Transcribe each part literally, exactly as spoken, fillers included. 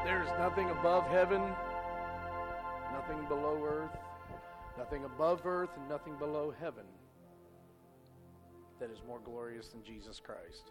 There's nothing above heaven, nothing below earth, nothing above earth, and nothing below heaven that is more glorious than Jesus Christ.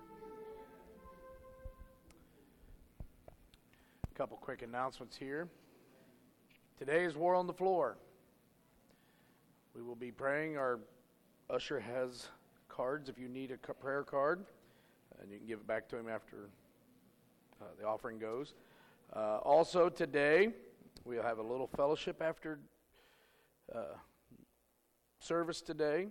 A couple quick announcements here. Today is War on the Floor. We will be praying. Our usher has cards if you need a prayer card, and you can give it back to him after uh, the offering goes. Uh, also today, we'll have a little fellowship after uh, service today.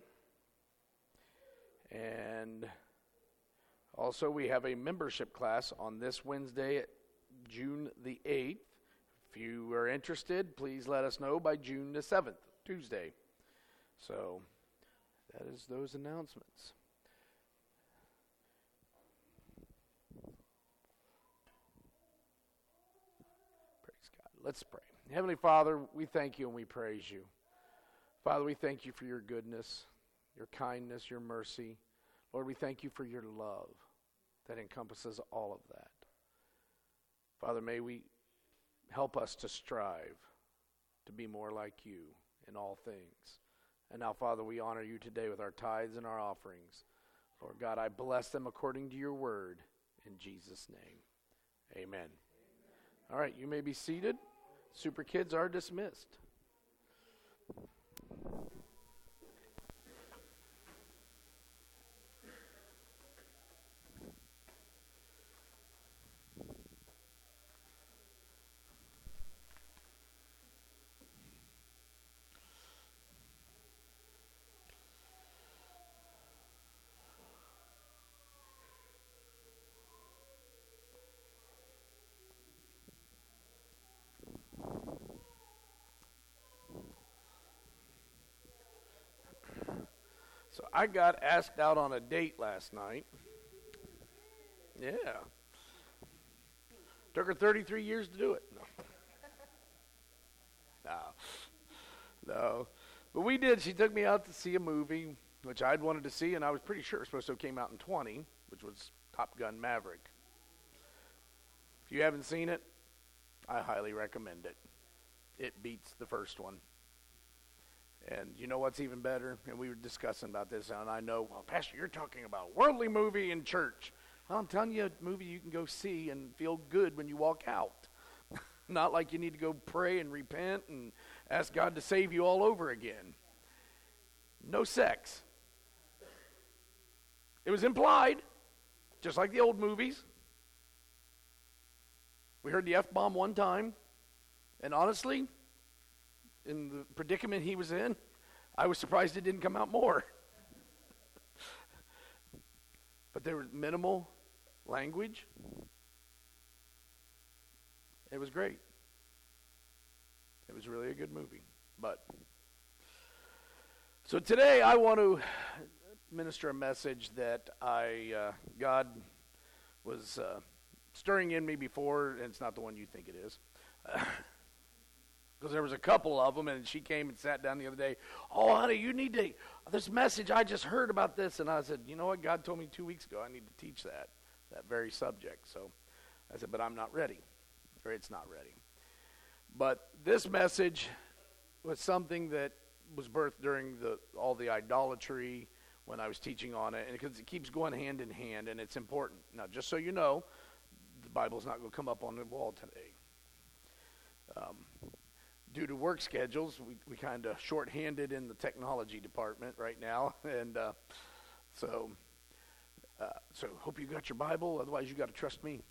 And also we have a membership class on this Wednesday, June the eighth. If you are interested, please let us know by June the seventh, Tuesday. So that is those announcements. Praise God. Let's pray. Heavenly Father, we thank you and we praise you. Father, we thank you for your goodness, your kindness, your mercy. Lord, we thank you for your love that encompasses all of that. Father, may we help us to strive to be more like you in all things. And now, Father, we honor you today with our tithes and our offerings. Lord God, I bless them according to your word. In Jesus' name, amen. Amen. All right, you may be seated. Super kids are dismissed. So I got asked out on a date last night. Yeah. Took her thirty-three years to do it. No. No. No. But we did. She took me out to see a movie, which I'd wanted to see, and I was pretty sure it was supposed to have came out in twenty, which was Top Gun Maverick. If you haven't seen it, I highly recommend it. It beats the first one. And you know what's even better? And we were discussing about this, and I know, well, Pastor, you're talking about a worldly movie in church. Well, I'm telling you, a movie you can go see and feel good when you walk out. Not like you need to go pray and repent and ask God to save you all over again. No sex. It was implied, just like the old movies. We heard the F-bomb one time, and honestly, in the predicament he was in, I was surprised it didn't come out more. But there was minimal language. It was great. It was really a good movie. But so today I want to minister a message that I uh, God was uh, stirring in me before, and it's not the one you think it is. Because there was a couple of them, and she came and sat down the other day. Oh, honey, you need to, this message, I just heard about this. And I said, you know what, God told me two weeks ago I need to teach that, that very subject. So I said, but I'm not ready, or it's not ready. But this message was something that was birthed during the all the idolatry when I was teaching on it, and because it keeps going hand in hand, and it's important. Now, just so you know, the Bible's not going to come up on the wall today. Um, due to work schedules, we, we kind of short-handed in the technology department right now, and uh, so uh, so hope you got your Bible. Otherwise, you got to trust me.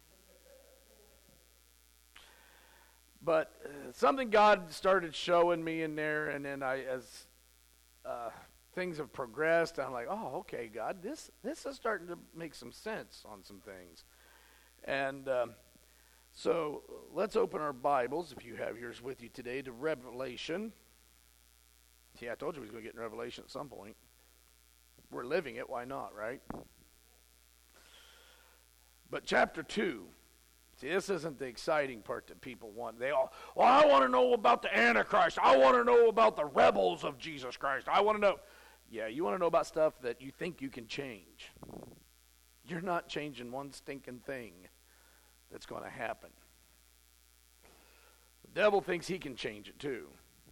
But uh, something God started showing me in there, and then I, as uh, things have progressed, I'm like, oh, okay, God, this this is starting to make some sense on some things. And um, so let's open our Bibles, if you have yours with you today, to Revelation. See, I told you we was going to get in Revelation at some point. We're living it, why not, right? But chapter two. See, this isn't the exciting part that people want. They all, well, I want to know about the Antichrist. I want to know about the rebels of Jesus Christ. I want to know. Yeah, you want to know about stuff that you think you can change. You're not changing one stinking thing that's going to happen. The devil thinks he can change it too,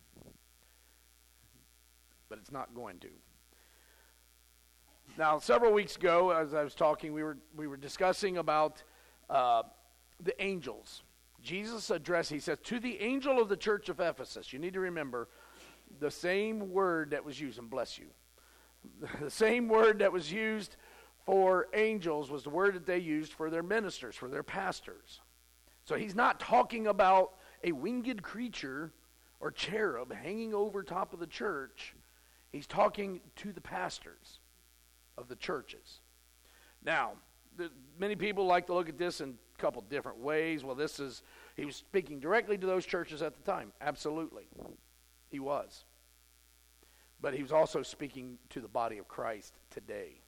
but it's not going to. Now, several weeks ago, as I was talking, we were we were discussing about uh, the angels. Jesus addressed, he says, to the angel of the church of Ephesus. You need to remember the same word that was used, and bless you. The same word that was used for angels was the word that they used for their ministers, for their pastors. So he's not talking about a winged creature or cherub hanging over top of the church. He's talking to the pastors of the churches. Now, the, many people like to look at this in a couple different ways. Well, this is, he was speaking directly to those churches at the time. Absolutely. He was. But he was also speaking to the body of Christ today.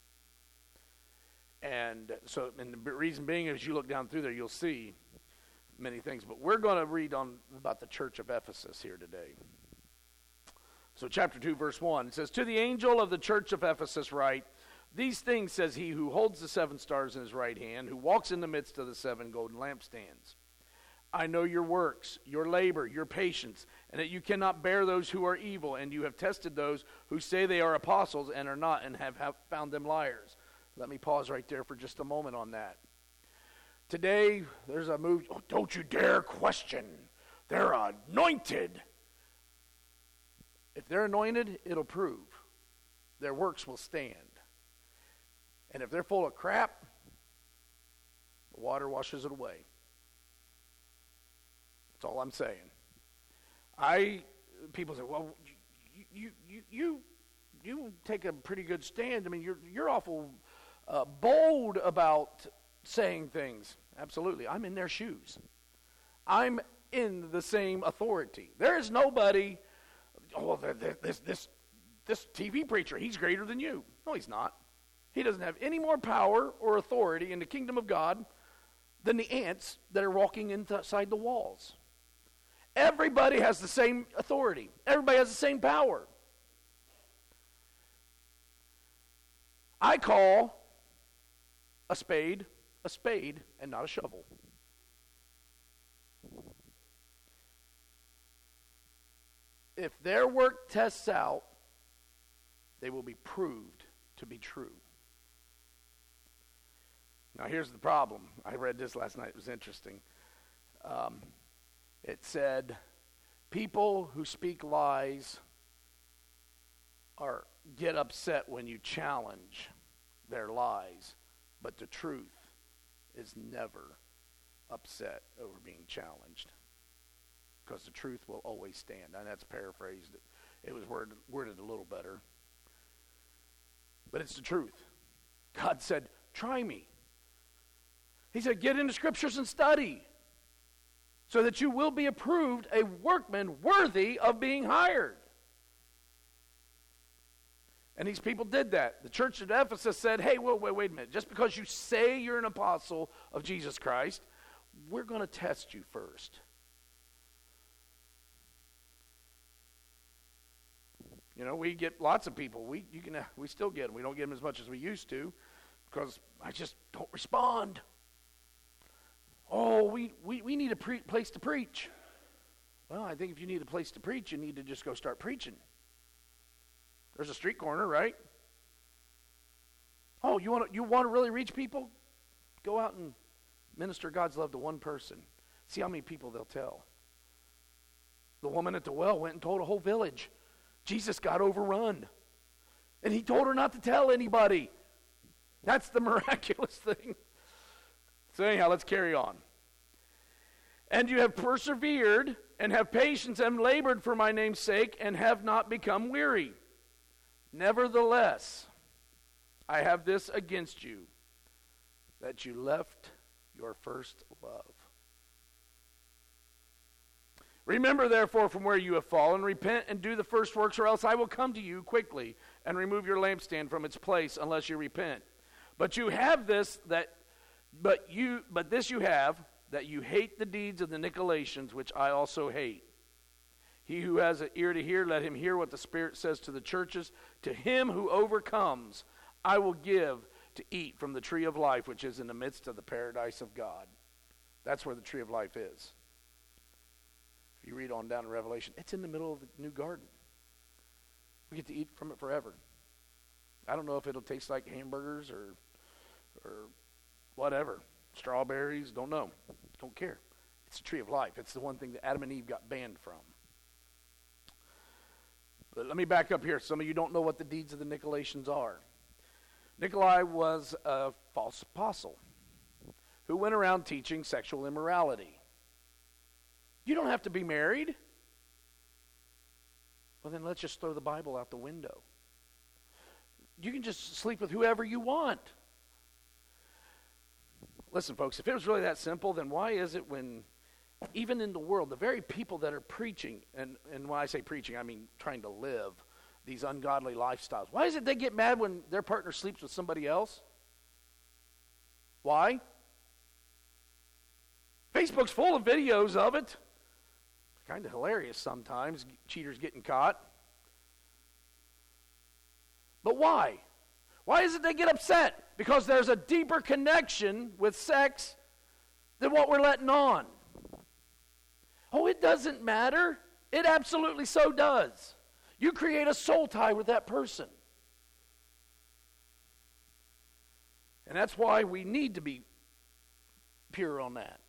And so, and the reason being, as you look down through there, you'll see many things. But we're going to read on about the church of Ephesus here today. So chapter two, verse one, it says, to the angel of the church of Ephesus write, these things says he who holds the seven stars in his right hand, who walks in the midst of the seven golden lampstands. I know your works, your labor, your patience, and that you cannot bear those who are evil, and you have tested those who say they are apostles and are not, and have, have found them liars. Let me pause right there for just a moment on that. Today, there's a move, oh, don't you dare question. They're anointed. If they're anointed, it'll prove. Their works will stand. And if they're full of crap, the water washes it away. That's all I'm saying. I, people say, well, you, you, you, you take a pretty good stand. I mean, you're, you're awful uh, bold about saying things. Absolutely. I'm in their shoes. I'm in the same authority. There is nobody, oh, this, this, this T V preacher, he's greater than you. No, he's not. He doesn't have any more power or authority in the kingdom of God than the ants that are walking inside the walls. Everybody has the same authority. Everybody has the same power. I call a spade a spade and not a shovel. If their work tests out, they will be proved to be true. Now here's the problem. I read this last night. It was interesting. Um, it said, people who speak lies are get upset when you challenge their lies, but the truth is never upset over being challenged, because the truth will always stand. And that's paraphrased. It was worded, worded a little better. But it's the truth. God said, try me. He said, get into scriptures and study, so that you will be approved, a workman worthy of being hired. And these people did that. The church at Ephesus said, hey, well, wait, wait a minute. Just because you say you're an apostle of Jesus Christ, we're going to test you first. You know, we get lots of people. We you can we still get them. We don't get them as much as we used to, because I just don't respond. Oh, we, we, we need a pre- place to preach. Well, I think if you need a place to preach, you need to just go start preaching. There's a street corner, right? Oh, you want to you want to really reach people? Go out and minister God's love to one person. See how many people they'll tell. The woman at the well went and told a whole village. Jesus got overrun. And he told her not to tell anybody. That's the miraculous thing. So anyhow, let's carry on. And you have persevered and have patience and labored for my name's sake and have not become weary. Nevertheless, I have this against you, that you left your first love. Remember, therefore, from where you have fallen, repent and do the first works, or else I will come to you quickly and remove your lampstand from its place, unless you repent. But you have this that, but you, but this you have, that you hate the deeds of the Nicolaitans, which I also hate. He who has an ear to hear, let him hear what the Spirit says to the churches. To him who overcomes, I will give to eat from the tree of life, which is in the midst of the paradise of God. That's where the tree of life is. If you read on down in Revelation, it's in the middle of the new garden. We get to eat from it forever. I don't know if it'll taste like hamburgers or or whatever. Strawberries, don't know. Don't care. It's the tree of life. It's the one thing that Adam and Eve got banned from. But let me back up here. Some of you don't know what the deeds of the Nicolaitans are. Nikolai was a false apostle who went around teaching sexual immorality. You don't have to be married. Well, then let's just throw the Bible out the window. You can just sleep with whoever you want. Listen, folks, if it was really that simple, then why is it when, even in the world, the very people that are preaching, and, and when I say preaching, I mean trying to live these ungodly lifestyles, why is it they get mad when their partner sleeps with somebody else? Why? Facebook's full of videos of it. Kind of hilarious sometimes, cheaters getting caught. But why? Why is it they get upset? Because there's a deeper connection with sex than what we're letting on. Oh, it doesn't matter. It absolutely so does. You create a soul tie with that person. And that's why we need to be pure on that.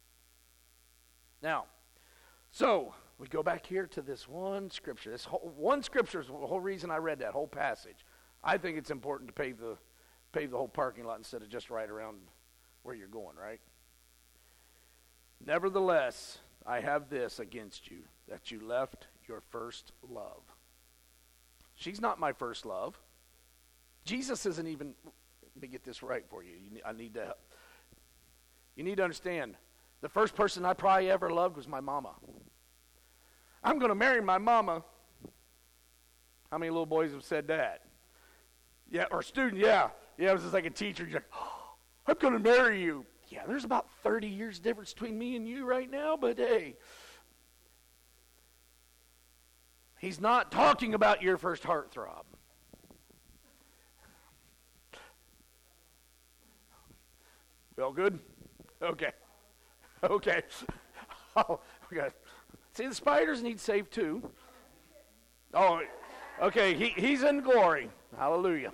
Now, so we go back here to this one scripture. This whole, one scripture is the whole reason I read that whole passage. I think it's important to pave the pave the whole parking lot instead of just right around where you're going, right? Nevertheless, I have this against you, that you left your first love. She's not my first love. Jesus isn't even, let me get this right for you. you I need to, you need to understand, the first person I probably ever loved was my mama. I'm going to marry my mama. How many little boys have said that? Yeah, or student, yeah. Yeah, it was just like a teacher. You're like, oh, I'm going to marry you. Yeah, there's about thirty years difference between me and you right now, but hey. He's not talking about your first heartthrob. We all good? Okay. Okay. Oh, we got. See, the spiders need saved too. Oh, okay. He he's in glory. Hallelujah.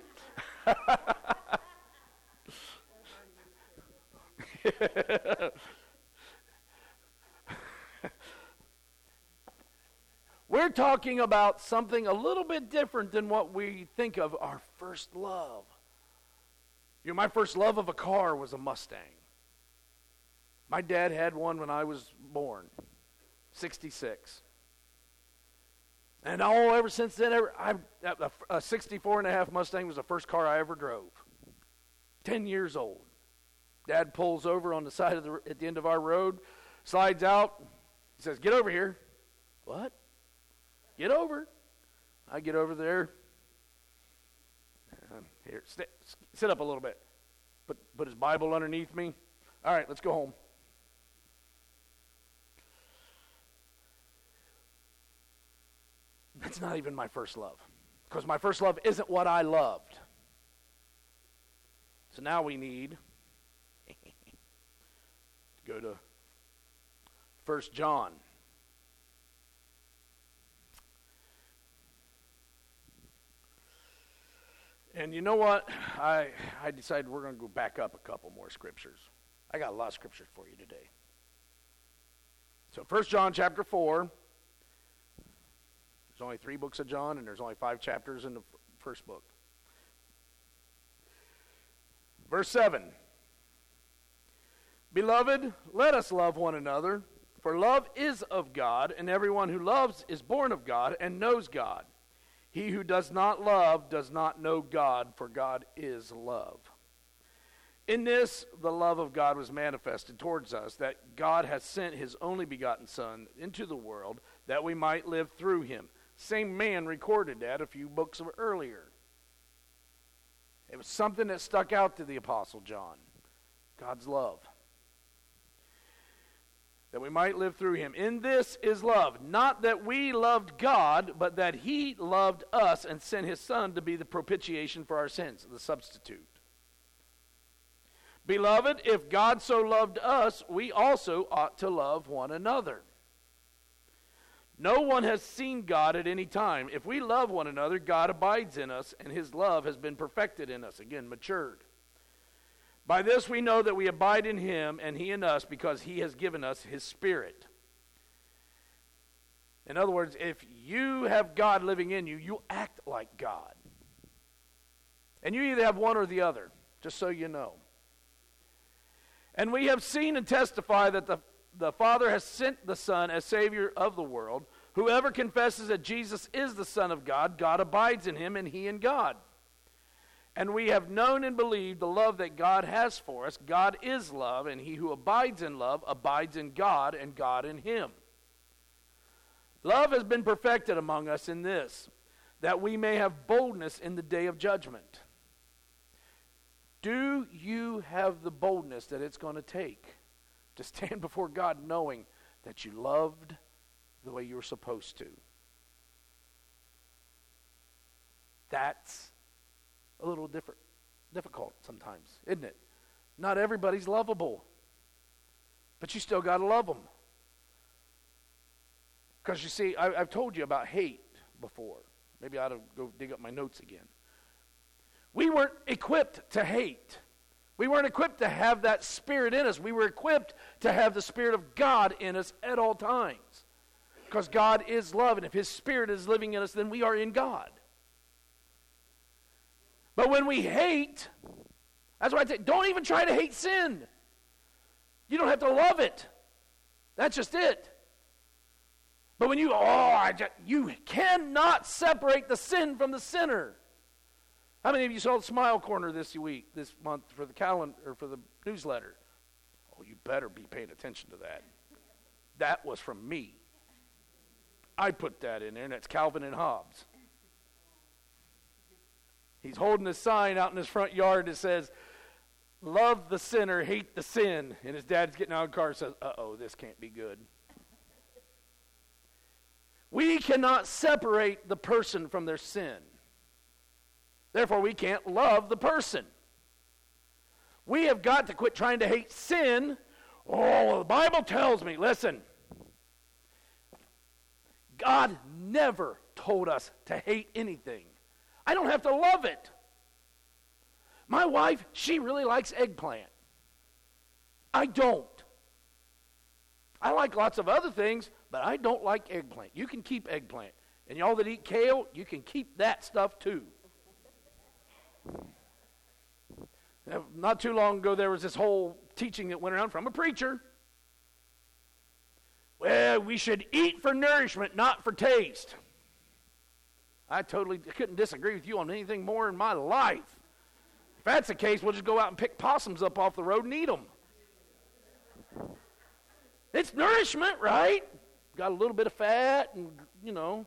We're talking about something a little bit different than what we think of our first love. You know, my first love of a car was a Mustang. My dad had one when I was born, sixty-six. And all ever since then, ever, I, a, a sixty-four and a half Mustang was the first car I ever drove. Ten years old. Dad pulls over on the side of the, at the end of our road, slides out. He says, "Get over here." What? Get over. I get over there. Uh, here, sit, sit up a little bit. Put, put his Bible underneath me. All right, let's go home. That's not even my first love. Because my first love isn't what I loved. So now we need to go to First John. And you know what? I I decided we're going to go back up a couple more scriptures. I got a lot of scriptures for you today. So First John chapter four. There's only three books of John, and there's only five chapters in the f- first book. Verse seven. Beloved, let us love one another, for love is of God, and everyone who loves is born of God and knows God. He who does not love does not know God, for God is love. In this, the love of God was manifested towards us, that God has sent his only begotten Son into the world, that we might live through him. Same man recorded that a few books earlier. It was something that stuck out to the Apostle John. God's love. That we might live through him. In this is love. Not that we loved God, but that he loved us and sent his Son to be the propitiation for our sins, the substitute. Beloved, if God so loved us, we also ought to love one another. No one has seen God at any time. If we love one another, God abides in us, and his love has been perfected in us. Again, matured. By this we know that we abide in him, and he in us, because he has given us his Spirit. In other words, if you have God living in you, you act like God. And you either have one or the other, just so you know. And we have seen and testify that the The Father has sent the Son as Savior of the world. Whoever confesses that Jesus is the Son of God, God abides in him and he in God. And we have known and believed the love that God has for us. God is love, and he who abides in love abides in God and God in him. Love has been perfected among us in this, that we may have boldness in the day of judgment. Do you have the boldness that it's going to take to stand before God knowing that you loved the way you were supposed to? That's a little different, difficult sometimes, isn't it? Not everybody's lovable, but you still got to love them. Because you see, I, I've told you about hate before. Maybe I ought to go dig up my notes again. We weren't equipped to hate. We weren't equipped to have that Spirit in us. We were equipped to have the Spirit of God in us at all times. Because God is love, and if his Spirit is living in us, then we are in God. But when we hate, that's why I say, don't even try to hate sin. You don't have to love it. That's just it. But when you, oh, I just, you cannot separate the sin from the sinner. How many of you saw the Smile Corner this week, this month for the calendar or for the newsletter? Oh, you better be paying attention to that. That was from me. I put that in there, and that's Calvin and Hobbes. He's holding a sign out in his front yard that says, "Love the sinner, hate the sin." And his dad's getting out of the car and says, "Uh-oh, this can't be good." We cannot separate the person from their sin. Therefore, we can't love the person. We have got to quit trying to hate sin. Oh, the Bible tells me, listen, God never told us to hate anything. I don't have to love it. My wife, she really likes eggplant. I don't. I like lots of other things, but I don't like eggplant. You can keep eggplant. And y'all that eat kale, you can keep that stuff too. Now, not too long ago, there was this whole teaching that went around from a preacher. Well, we should eat for nourishment, not for taste. I totally couldn't disagree with you on anything more in my life. If that's the case, we'll just go out and pick possums up off the road and eat them. It's nourishment, right? Got a little bit of fat and, you know.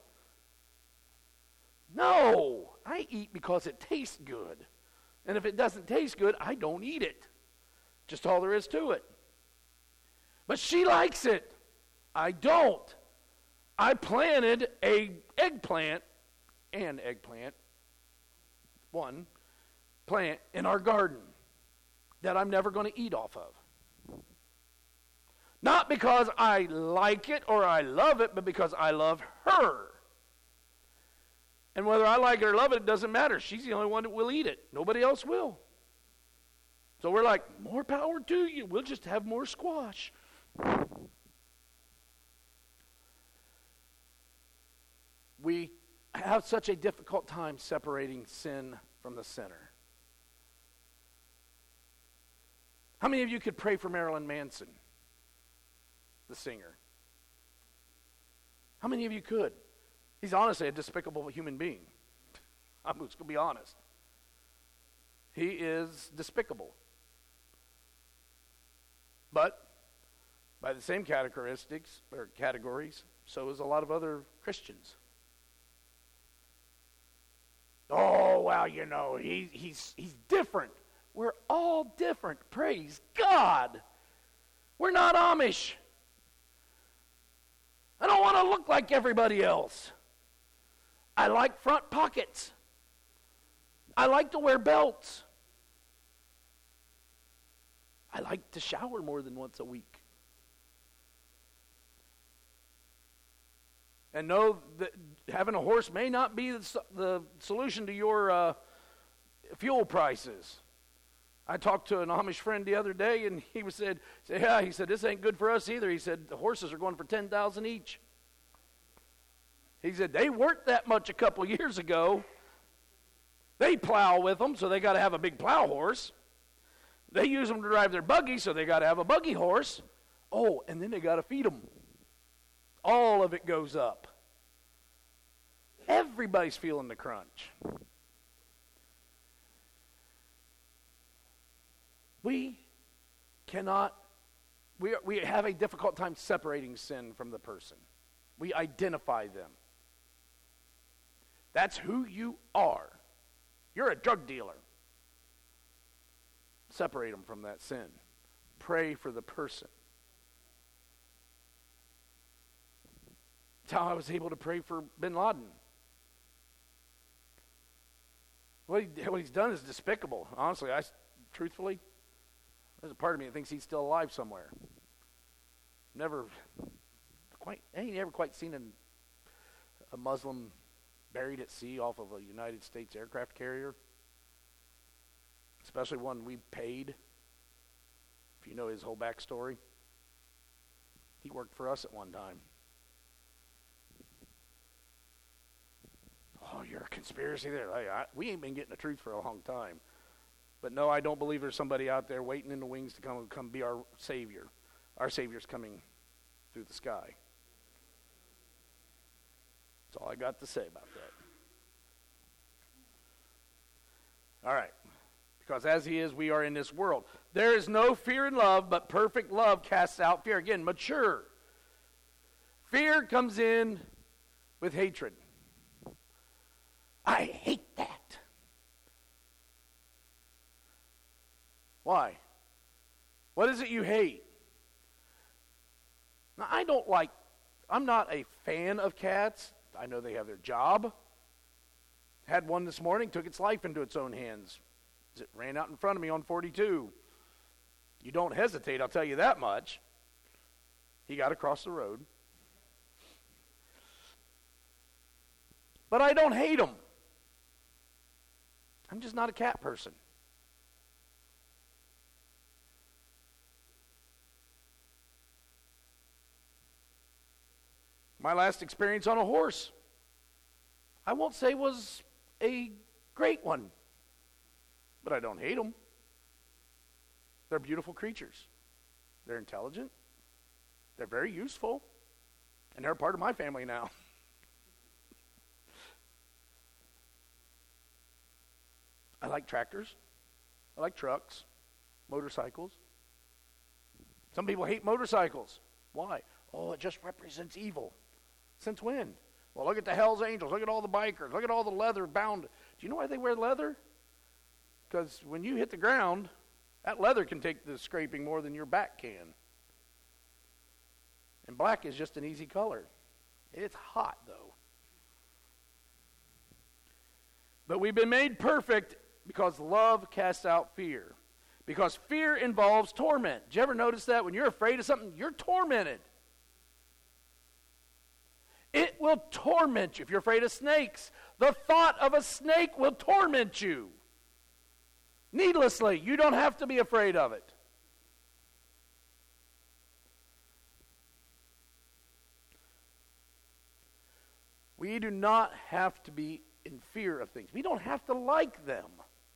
No, I eat because it tastes good. And if it doesn't taste good, I don't eat it. Just all there is to it. But she likes it. I don't. I planted a eggplant, an eggplant, one plant in our garden that I'm never going to eat off of. Not because I like it or I love it, but because I love her. And whether I like it or love it, it doesn't matter. She's the only one that will eat it. Nobody else will. So we're like, more power to you. We'll just have more squash. We have such a difficult time separating sin from the sinner. How many of you could pray for Marilyn Manson, the singer? How many of you could? He's honestly a despicable human being. I'm just going to be honest. He is despicable. But by the same characteristics or categories, so is a lot of other Christians. Oh, well, you know, he, he's he's different. We're all different. Praise God. We're not Amish. I don't want to look like everybody else. I like front pockets. I like to wear belts. I like to shower more than once a week. And know that having a horse may not be the, the solution to your uh, fuel prices. I talked to an Amish friend the other day, and he was said, said, yeah, he said, this ain't good for us either. He said, the horses are going for ten thousand dollars each. He said, they weren't that much a couple of years ago. They plow with them, so they got to have a big plow horse. They use them to drive their buggy, so they got to have a buggy horse. Oh, and then they got to feed them. All of it goes up. Everybody's feeling the crunch. We cannot, we, we have a difficult time separating sin from the person. We identify them. That's who you are. You're a drug dealer. Separate them from that sin. Pray for the person. That's how I was able to pray for bin Laden. What, he, what he's done is despicable. Honestly, I, truthfully, there's a part of me that thinks he's still alive somewhere. Never quite, I ain't never quite seen an, a Muslim buried at sea off of a United States aircraft carrier. Especially one we paid. If you know his whole backstory. He worked for us at one time. Oh, you're a conspiracy there. Hey, I, we ain't been getting the truth for a long time. But no, I don't believe there's somebody out there waiting in the wings to come come be our Savior. Our Savior's coming through the sky. That's all I got to say about that. All right. Because as he is, we are in this world. There is no fear in love, but perfect love casts out fear. Again, mature. Fear comes in with hatred. I hate that. Why? What is it you hate? Now, I don't like, I'm not a fan of cats. I know they have their job. Had one this morning, took its life into its own hands. It ran out in front of me on forty-two. You don't hesitate, I'll tell you that much. He got across the road. But I don't hate him. I'm just not a cat person. My last experience on a horse, I won't say was a great one. But I don't hate them. They're beautiful creatures. They're intelligent. They're very useful. And they're a part of my family now. I like tractors. I like trucks. Motorcycles. Some people hate motorcycles. Why? Oh, it just represents evil. Since when? Well, look at the Hells Angels. Look at all the bikers. Look at all the leather bound. Do you know why they wear leather? Because when you hit the ground, that leather can take the scraping more than your back can. And black is just an easy color. It's hot, though. But we've been made perfect because love casts out fear. Because fear involves torment. Did you ever notice that? When you're afraid of something, you're tormented. It will torment you. If you're afraid of snakes, the thought of a snake will torment you. Needlessly, you don't have to be afraid of it. We do not have to be in fear of things. We don't have to like them.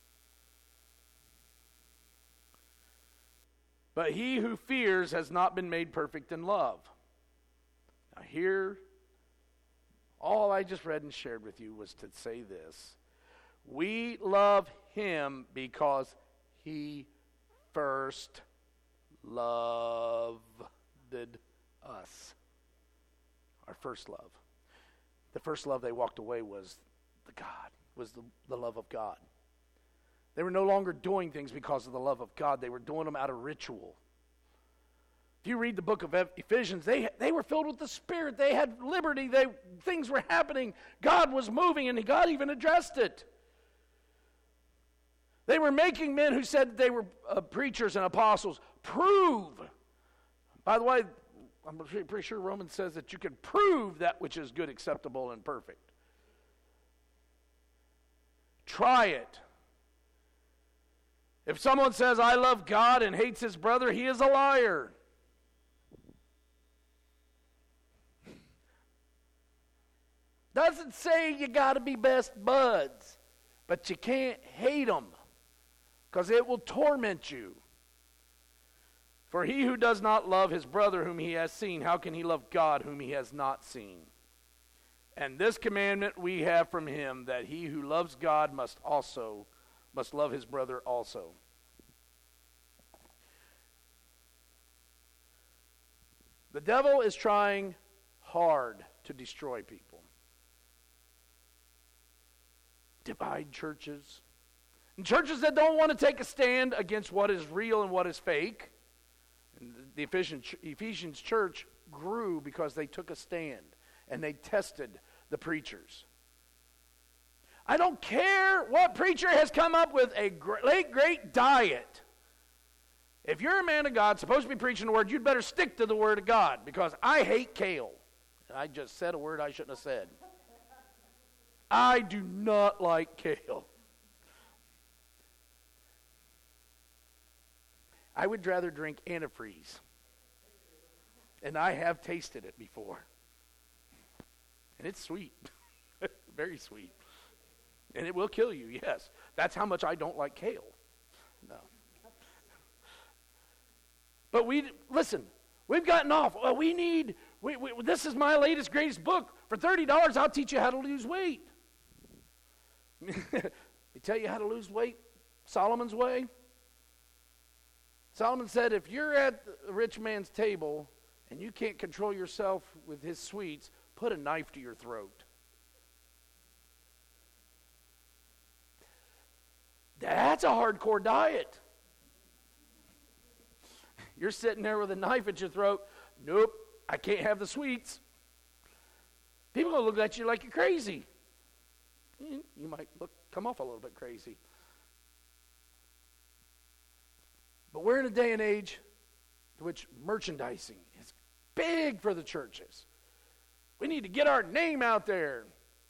But he who fears has not been made perfect in love. Now here, all I just read and shared with you was to say this. We love him because he first loved us. Our first love. The first love they walked away was the God, was the, the love of God. They were no longer doing things because of the love of God. They were doing them out of ritual. If you read the book of Ephesians, they, they were filled with the Spirit. They had liberty. They, things were happening. God was moving, and God even addressed it. They were making men who said they were uh, preachers and apostles prove. By the way, I'm pretty, pretty sure Romans says that you can prove that which is good, acceptable, and perfect. Try it. If someone says, I love God and hates his brother, he is a liar. Doesn't say you got to be best buds, but you can't hate them because it will torment you. For he who does not love his brother whom he has seen, how can he love God whom he has not seen? And this commandment we have from him, that he who loves God must also must love his brother also. The devil is trying hard to destroy people. Divide churches. And churches that don't want to take a stand against what is real and what is fake. And the Ephesians, Ephesians church grew because they took a stand and they tested the preachers. I don't care what preacher has come up with a great, great diet. If you're a man of God, supposed to be preaching the word, you'd better stick to the word of God, because I hate kale. And I just said a word I shouldn't have said. I do not like kale. I would rather drink antifreeze. And I have tasted it before. And it's sweet. Very sweet. And it will kill you, yes. That's how much I don't like kale. No. But we, listen, we've gotten off. Well, we need, we, we, this is my latest, greatest book. For thirty dollars, I'll teach you how to lose weight. They tell you how to lose weight Solomon's way. Solomon said, if you're at the rich man's table and you can't control yourself with his sweets, put a knife to your throat. That's a hardcore diet. You're sitting there with a knife at your throat. Nope, I can't have the sweets. People are going to look at you like you're crazy. You might look, come off a little bit crazy. But we're in a day and age in which merchandising is big for the churches. We need to get our name out there.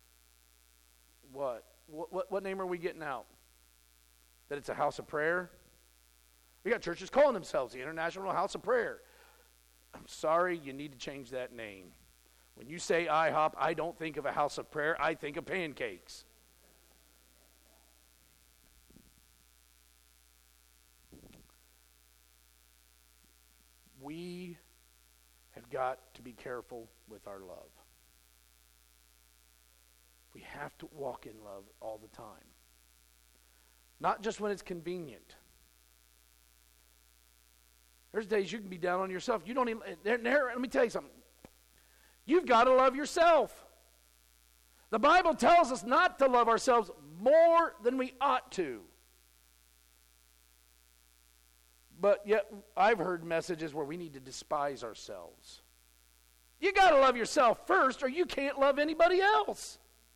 What? What, what, what name are we getting out? That it's a house of prayer? We got churches calling themselves the International House of Prayer. I'm sorry, you need to change that name. When you say I hop, I don't think of a house of prayer. I think of pancakes. We have got to be careful with our love. We have to walk in love all the time. Not just when it's convenient. There's days you can be down on yourself. You don't even, there, there, let me tell you something. You've got to love yourself. The Bible tells us not to love ourselves more than we ought to. But yet, I've heard messages where we need to despise ourselves. You got to love yourself first, or you can't love anybody else.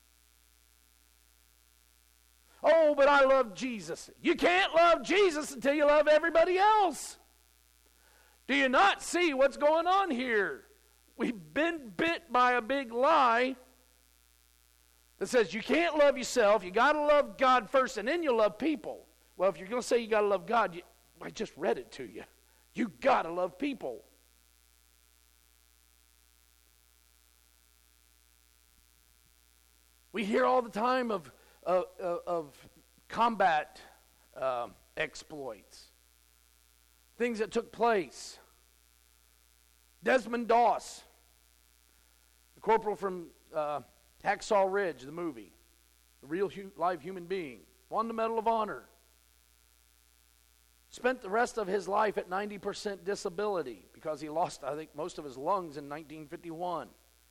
Oh, but I love Jesus. You can't love Jesus until you love everybody else. Do you not see what's going on here? We've been bit by a big lie that says you can't love yourself, you got to love God first, and then you'll love people. Well, if you're going to say you got to love God, you, I just read it to you. You got to love people. We hear all the time of of, of combat uh, exploits, things that took place. Desmond Doss, the corporal from uh, Hacksaw Ridge, the movie, a real hu- live human being, won the Medal of Honor. Spent the rest of his life at ninety percent disability because he lost, I think, most of his lungs in nineteen fifty-one.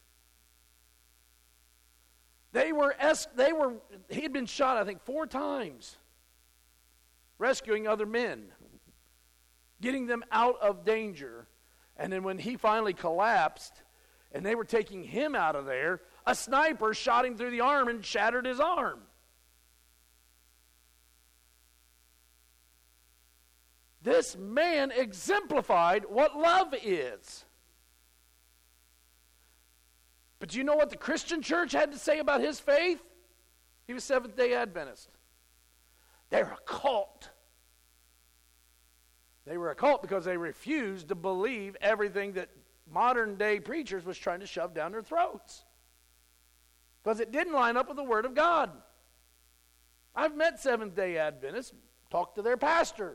They were, es- they were, he had been shot, I think, four times, rescuing other men, getting them out of danger. And then when he finally collapsed, and they were taking him out of there, a sniper shot him through the arm and shattered his arm. This man exemplified what love is. But do you know what the Christian church had to say about his faith? He was Seventh-day Adventist. They're a cult. They were a cult because they refused to believe everything that modern-day preachers was trying to shove down their throats. Because it didn't line up with the Word of God. I've met Seventh-day Adventists, talked to their pastor.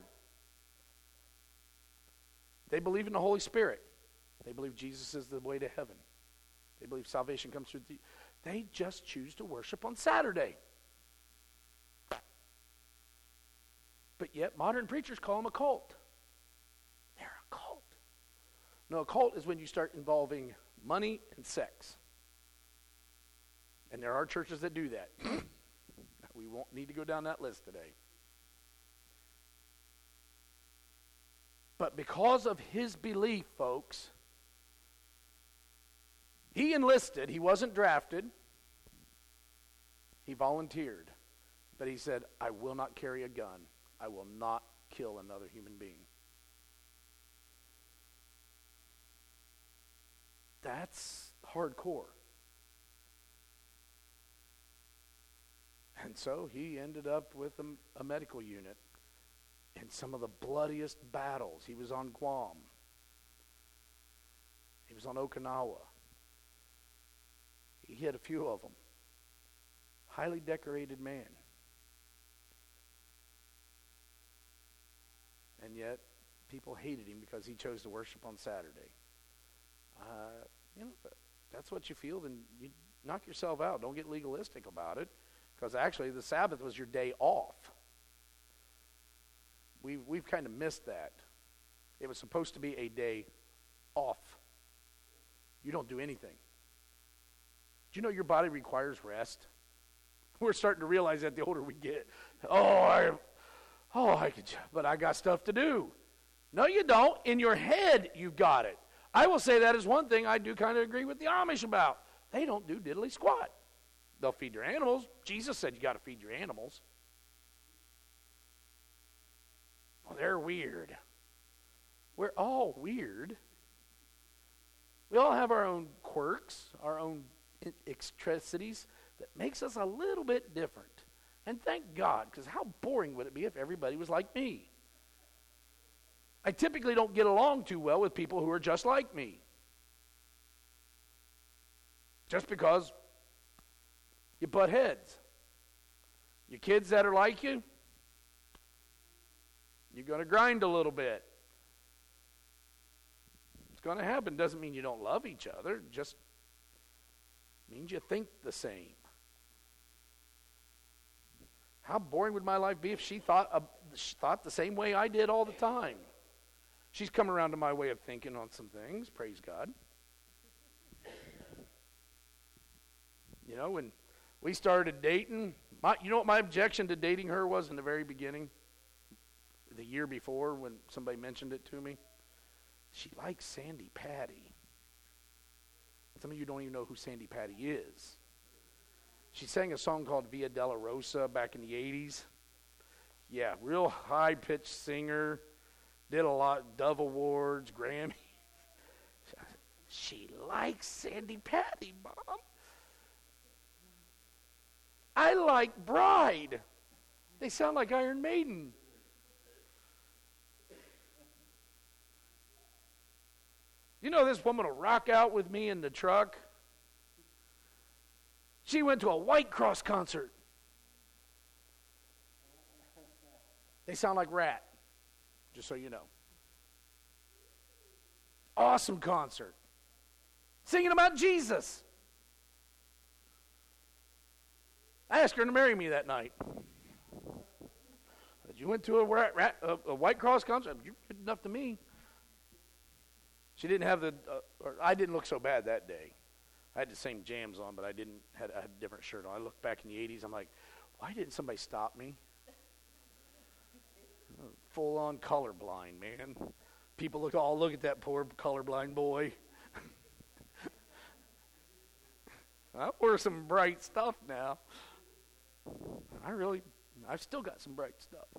They believe in the Holy Spirit. They believe Jesus is the way to heaven. They believe salvation comes through. The, they just choose to worship on Saturday. But yet modern preachers call them a cult. They're a cult. No, a cult is when you start involving money and sex. And there are churches that do that. We won't need to go down that list today. But because of his belief, folks, he enlisted. He wasn't drafted. He volunteered. But he said, I will not carry a gun. I will not kill another human being. That's hardcore. And so he ended up with a, a medical unit in some of the bloodiest battles. He was on Guam. He was on Okinawa. He hit a few of them. Highly decorated man. And yet, people hated him because he chose to worship on Saturday. Uh, you know, that's what you feel, then you knock yourself out. Don't get legalistic about it. Because actually, the Sabbath was your day off. We've, we've kind of missed that. It was supposed to be a day off. You don't do anything. Do you know your body requires rest? We're starting to realize that the older we get. Oh, I, oh, I could, but I got stuff to do. No, you don't. In your head, you got it. I will say that is one thing I do kind of agree with the Amish about. They don't do diddly squat. They'll feed their animals. Jesus said you got to feed your animals. Well, they're weird. We're all weird. We all have our own quirks, our own eccentricities that makes us a little bit different. And thank God, because how boring would it be if everybody was like me? I typically don't get along too well with people who are just like me. Just because you butt heads. Your kids that are like you, you're going to grind a little bit. It's going to happen. Doesn't mean you don't love each other. Just means you think the same. How boring would my life be if she thought uh, she thought the same way I did all the time? She's come around to my way of thinking on some things. Praise God. You know, when we started dating, my, you know what my objection to dating her was in the very beginning? The year before when somebody mentioned it to me? She likes Sandy Patty. Some of you don't even know who Sandy Patty is. She sang a song called Via Della Rosa back in the eighties. Yeah, real high-pitched singer. Did a lot, Dove Awards, Grammy. She likes Sandy Patty, Mom. I like Bride. They sound like Iron Maiden. You know this woman will rock out with me in the truck? She went to a White Cross concert. They sound like Rat, just so you know. Awesome concert. Singing about Jesus. I asked her to marry me that night. You went to a, rat, a, a White Cross concert? You're good enough to me. She didn't have the, uh, or I didn't look so bad that day. I had the same jams on, but I didn't, had, I had a different shirt on. I looked back in the eighties, I'm like, why didn't somebody stop me? Full on colorblind, man. People look, all look at that poor colorblind boy. I wear some bright stuff now. I really, I've still got some bright stuff.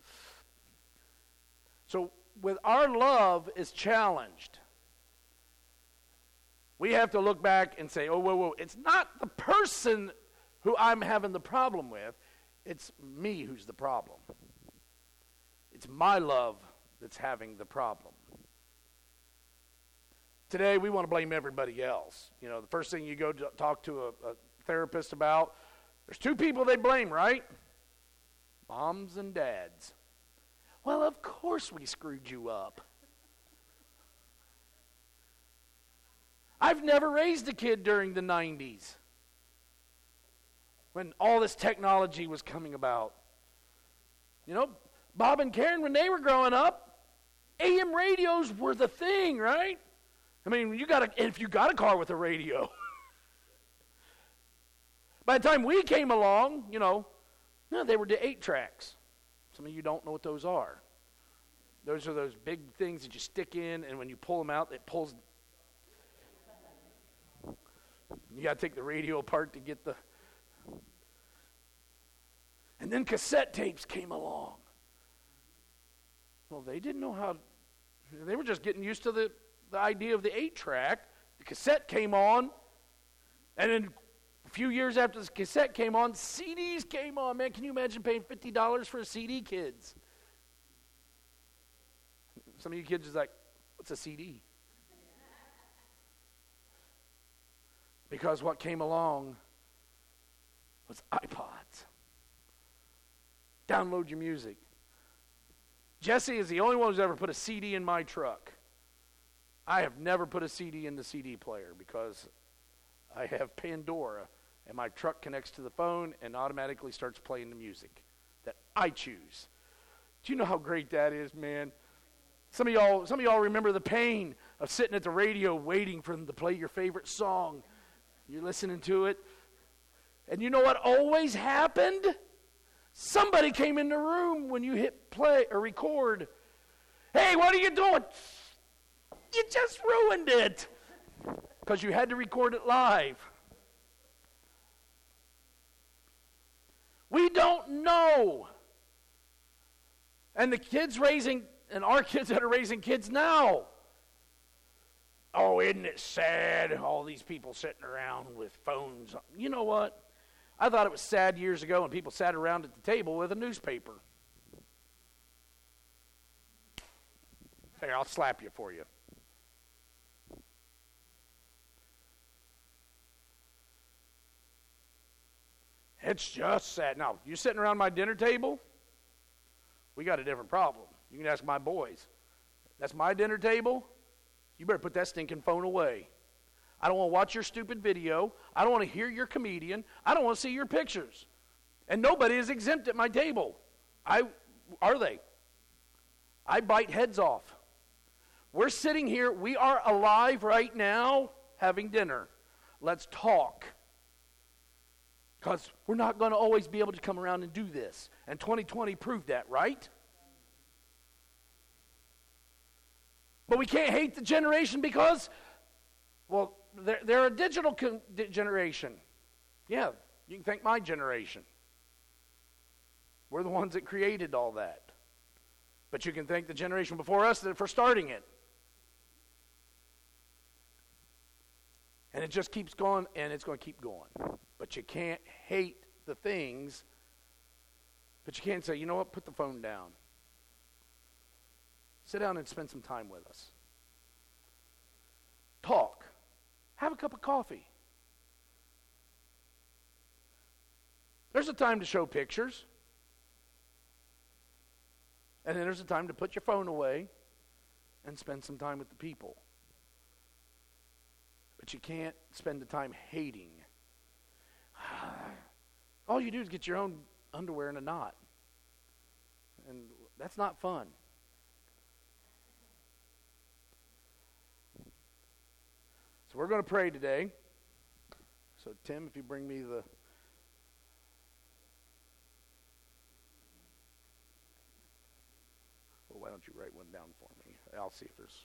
So with our love is challenged. We have to look back and say, oh, whoa, whoa, it's not the person who I'm having the problem with. It's me who's the problem. It's my love that's having the problem. Today, we want to blame everybody else. You know, the first thing you go to talk to a, a therapist about, there's two people they blame, right? Moms and dads. Well, of course we screwed you up. I've never raised a kid during the nineties when all this technology was coming about. You know, Bob and Karen, when they were growing up, A M radios were the thing, right? I mean, you got a, if you got a car with a radio. By the time we came along, you know, no, they were the eight tracks. Some of you don't know what those are. Those are those big things that you stick in, and when you pull them out, it pulls. You got to take the radio apart to get the. And then cassette tapes came along. Well, they didn't know how. They were just getting used to the, the idea of the eight track. The cassette came on, and then a few years after the cassette came on, C Ds came on. Man, can you imagine paying fifty dollars for a C D, kids? Some of you kids is like, what's a C D? Because what came along was iPods. Download your music. Jesse is the only one who's ever put a C D in my truck. I have never put a C D in the C D player because I have Pandora, and my truck connects to the phone and automatically starts playing the music that I choose. Do you know how great that is, man? Some of y'all, some of y'all remember the pain of sitting at the radio waiting for them to play your favorite song. You're listening to it. And you know what always happened? Somebody came in the room when you hit play or record. Hey, what are you doing? You just ruined it. Because you had to record it live. We don't know. And the kids raising, and our kids that are raising kids now. Oh, isn't it sad, all these people sitting around with phones? You know what? I thought it was sad years ago when people sat around at the table with a newspaper. Here, I'll slap you for you. It's just sad. Now, you sitting around my dinner table, we got a different problem. You can ask my boys. That's my dinner table. You better put that stinking phone away. I don't want to watch your stupid video. I don't want to hear your comedian. I don't want to see your pictures. And nobody is exempt at my table. I are they? I bite heads off. We're sitting here. We are alive right now having dinner. Let's talk. Because we're not going to always be able to come around and do this. And twenty twenty proved that, right? But we can't hate the generation because, well, they're, they're a digital con- generation. Yeah, you can thank my generation. We're the ones that created all that. But you can thank the generation before us for starting it. And it just keeps going, and it's going to keep going. But you can't hate the things, but you can't say, you know what, put the phone down. Sit down and spend some time with us. Talk. Have a cup of coffee. There's a time to show pictures. And then there's a time to put your phone away and spend some time with the people. But you can't spend the time hating. All you do is get your own underwear in a knot. And that's not fun. So we're going to pray today. So Tim, if you bring me the... Well, why don't you write one down for me? I'll see if there's...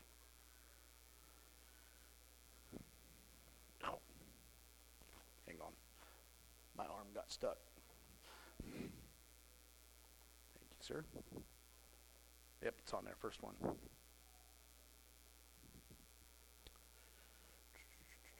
Oh. Hang on. My arm got stuck. Thank you, sir. Yep, it's on there, first one.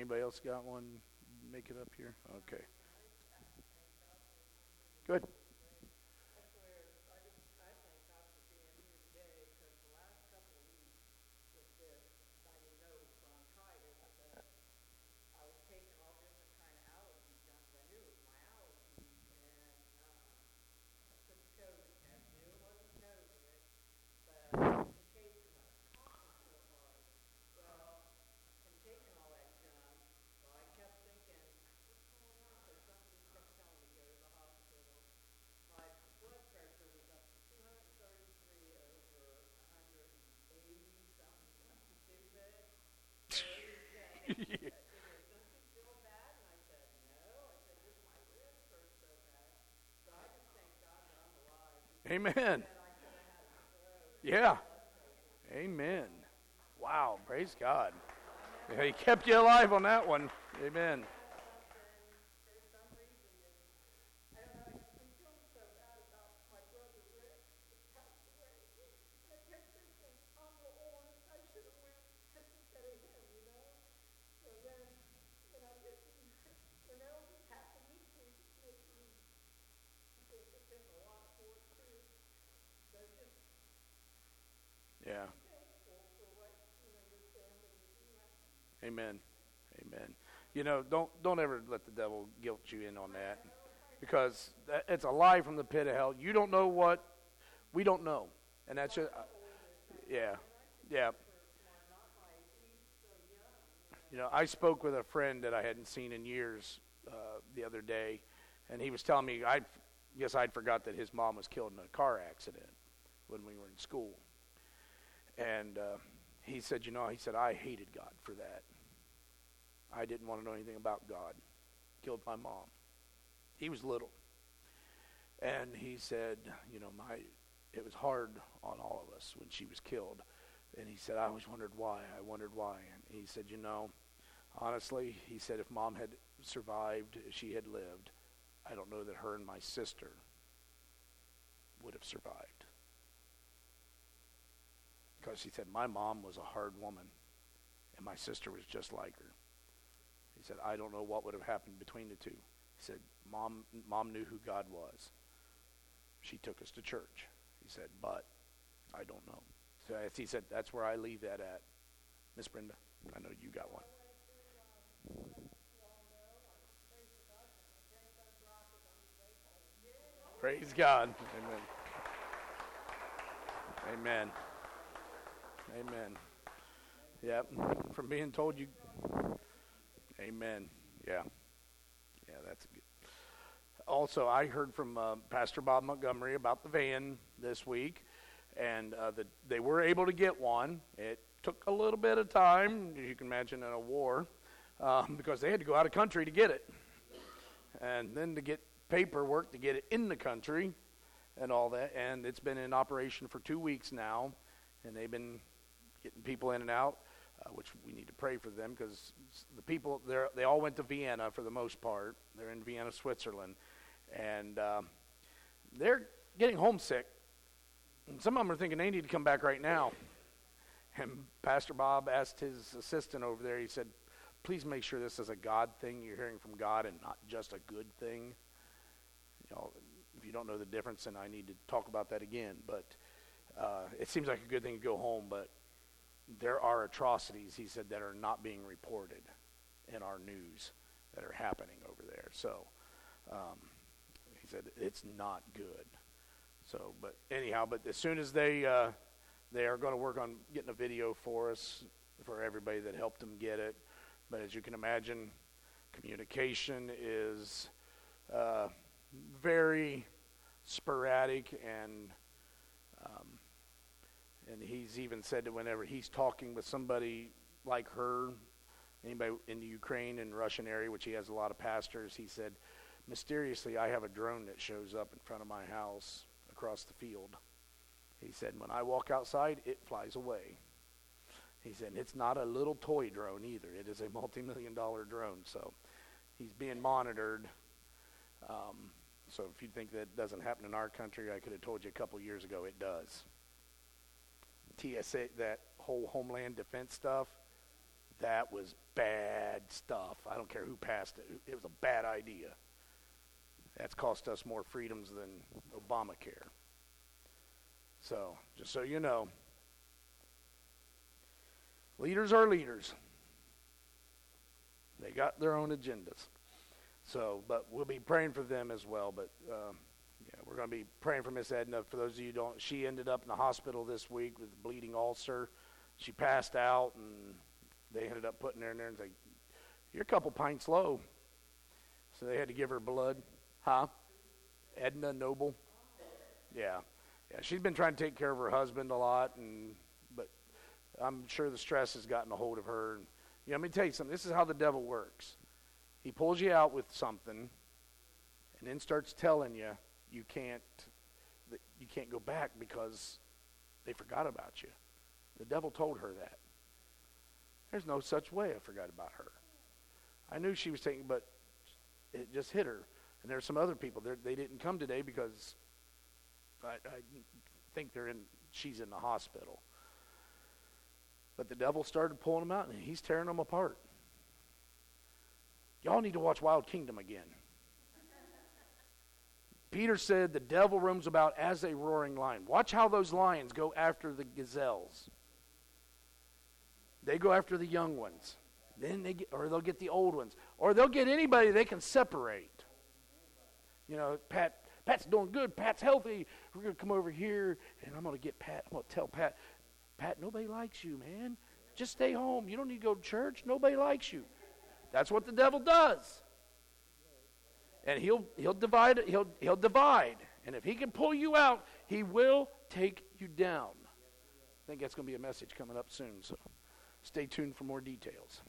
Anybody else got one? Make it up here. Okay. Good. Amen. Yeah. Amen. Wow. Praise God. Yeah, he kept you alive on that one. Amen. Yeah. Amen. Amen. You know, don't don't ever let the devil guilt you in on that, because that, it's a lie from the pit of hell. You don't know what we don't know, and that's just, uh, yeah, yeah. You know, I spoke with a friend that I hadn't seen in years uh, the other day, and he was telling me, I guess I'd forgot that his mom was killed in a car accident when we were in school. And uh, he said, you know, he said, I hated God for that. I didn't want to know anything about God. Killed my mom. He was little. And he said, you know, my it was hard on all of us when she was killed. And he said, I always wondered why. I wondered why. And he said, you know, honestly, he said, if Mom had survived, if she had lived, I don't know that her and my sister would have survived. Because he said, my mom was a hard woman, and my sister was just like her. He said, I don't know what would have happened between the two. He said, Mom, Mom knew who God was. She took us to church. He said, but I don't know. So he said, that's where I leave that at. Miss Brenda, I know you got one. Praise God. Amen. Amen. Amen. Yep. From being told you. Amen. Yeah. Yeah, that's good. Also, I heard from uh, Pastor Bob Montgomery about the van this week, and uh, the, they were able to get one. It took a little bit of time, as you can imagine, in a war, um, because they had to go out of country to get it, and then to get paperwork to get it in the country and all that. And it's been in operation for two weeks now, and they've been getting people in and out, uh, which we need to pray for them, because the people, they they all went to Vienna for the most part. They're in Vienna, Switzerland, and uh, they're getting homesick. And some of them are thinking they need to come back right now. And Pastor Bob asked his assistant over there, he said, please make sure this is a God thing, you're hearing from God, and not just a good thing. You know, if you don't know the difference, then I need to talk about that again. But uh, it seems like a good thing to go home, but there are atrocities, he said, that are not being reported in our news that are happening over there. So um, he said it's not good. So, but anyhow, but as soon as they uh, they are going to work on getting a video for us, for everybody that helped them get it. But as you can imagine, communication is uh, very sporadic, and um, and he's even said that whenever he's talking with somebody like her, anybody in the Ukraine and Russian area, which he has a lot of pastors, he said, mysteriously, I have a drone that shows up in front of my house across the field. He said, when I walk outside, it flies away. He said, it's not a little toy drone either. It is a multi-million dollar drone. So he's being monitored. Um, so if you think that doesn't happen in our country, I could have told you a couple years ago it does. T S A, that whole Homeland Defense stuff, that was bad stuff. I don't care who passed it. It was a bad idea. That's cost us more freedoms than Obamacare. So, just so you know, leaders are leaders. They got their own agendas. So, but we'll be praying for them as well. But um, yeah, we're going to be praying for Miss Edna. For those of you who don't, she ended up in the hospital this week with a bleeding ulcer. She passed out, and they ended up putting her in there and say, "You're a couple pints low." So they had to give her blood. Huh? Edna Noble. Yeah. Yeah, she's been trying to take care of her husband a lot, and but I'm sure the stress has gotten a hold of her. And, you know, let me tell you something. This is how the devil works. He pulls you out with something, and then starts telling you you can't that you can't go back because they forgot about you. The devil told her that. There's no such way I forgot about her. I knew she was taking, but it just hit her. And there's some other people. They didn't come today because I, I think they're in. She's in the hospital. But the devil started pulling them out, and he's tearing them apart. Y'all need to watch Wild Kingdom again. Peter said the devil roams about as a roaring lion. Watch how those lions go after the gazelles. They go after the young ones. Then they get, or they'll get the old ones. Or they'll get anybody they can separate. You know, Pat, Pat's doing good. Pat's healthy. We're going to come over here, and I'm going to get Pat. I'm going to tell Pat, Pat, nobody likes you, man. Just stay home. You don't need to go to church. Nobody likes you. That's what the devil does. And he'll he'll divide he'll he'll divide. And if he can pull you out, he will take you down. I think that's going to be a message coming up soon. So stay tuned for more details.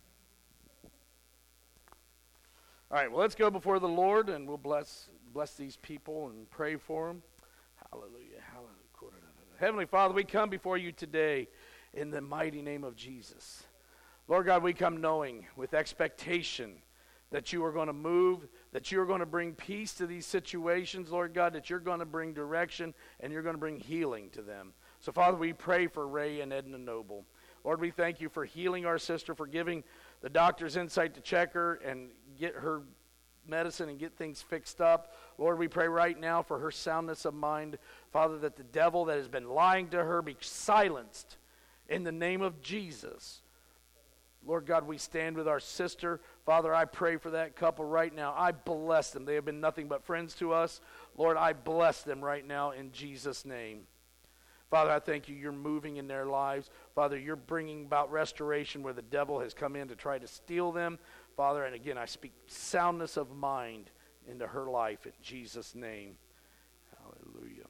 All right, well, let's go before the Lord, and we'll bless bless these people and pray for them. Hallelujah. Hallelujah. Heavenly Father, we come before you today in the mighty name of Jesus. Lord God, we come knowing with expectation that you are going to move, that you are going to bring peace to these situations, Lord God, that you're going to bring direction and you're going to bring healing to them. So, Father, we pray for Ray and Edna Noble. Lord, we thank you for healing our sister, for giving the doctor's insight to check her and get her medicine and get things fixed up. Lord, we pray right now for her soundness of mind. Father, that the devil that has been lying to her be silenced in the name of Jesus. Lord God, we stand with our sister. Father, I pray for that couple right now. I bless them. They have been nothing but friends to us. Lord, I bless them right now in Jesus' name. Father, I thank you. You're moving in their lives. Father, you're bringing about restoration where the devil has come in to try to steal them. Father, and again, I speak soundness of mind into her life in Jesus' name. Hallelujah.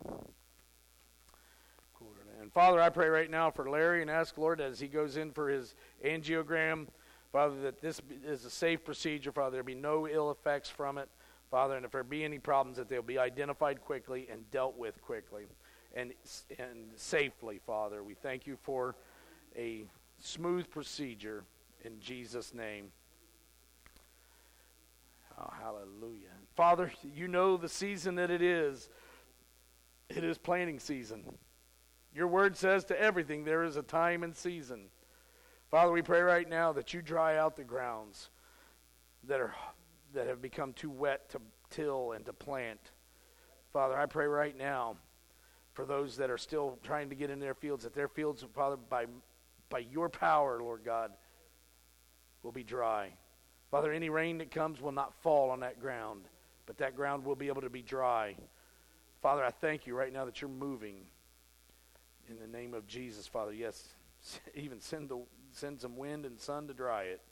And Father, I pray right now for Larry and ask, Lord, as he goes in for his angiogram, Father, that this is a safe procedure. Father, there be no ill effects from it. Father, and if there be any problems, that they'll be identified quickly and dealt with quickly and, and safely, Father. We thank you for a smooth procedure in Jesus' name. Oh, hallelujah. Father, you know the season that it is. It is planting season. Your word says to everything there is a time and season. Father, we pray right now that you dry out the grounds that are that have become too wet to till and to plant. Father, I pray right now for those that are still trying to get in their fields, that their fields, Father, by by your power, Lord God, will be dry. Father, any rain that comes will not fall on that ground, but that ground will be able to be dry. Father, I thank you right now that you're moving. In the name of Jesus, Father, yes, even send the send some wind and sun to dry it.